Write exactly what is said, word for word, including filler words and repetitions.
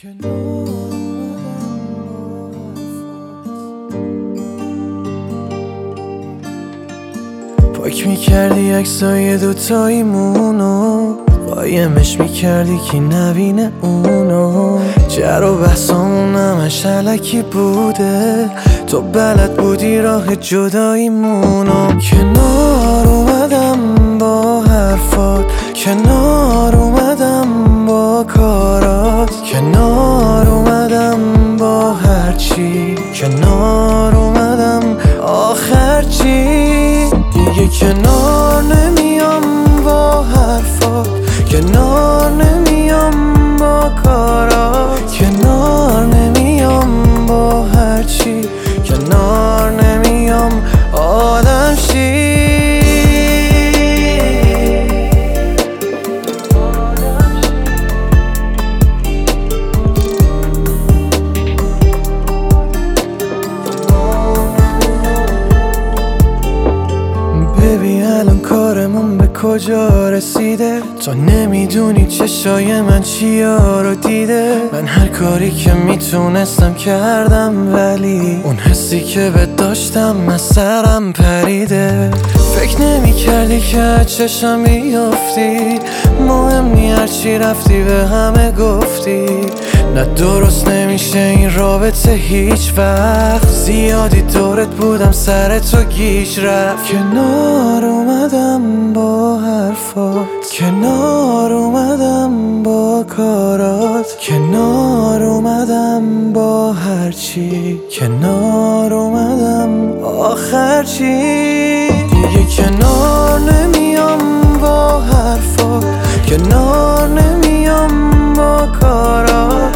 پاک میکردی عکسای دوتاییمونو، قایمش میکردی که نبینه اونو. جر و بحثامون همش علکی بوده، تو بلد بودی راه جداییمونو. کنار اومدم با حرفات، کنار اومدم با کارات، کنار اومدم با هرچی، کنار اومدم آخر چی. دیگه کنار نمیام با حرفات، کنار نمیام با کارات، کنار نمیام با هرچی، کنار نمیام آدم شی. ببین الان کارمون به کجا رسیده، تو نمیدونی چشای من چیا رو دیده. من هر کاری که میتونستم کردم، ولی اون حسی که به داشتم از سرم پریده. فکر نمی کردی که چشم بیافتی، مهم نی هرچی رفتی به همه گفتی. نه درست نمیشه این رابطه هیچ وقت، زیادی دورت بودم سر تو گیج رفت. کنار اومدم با حرفات، کنار اومدم با کارات، کنار اومدم با هرچی، کنار اومدم آخر چی. دیگه کنار نمیام با حرفات، کنار نمیام با کارات،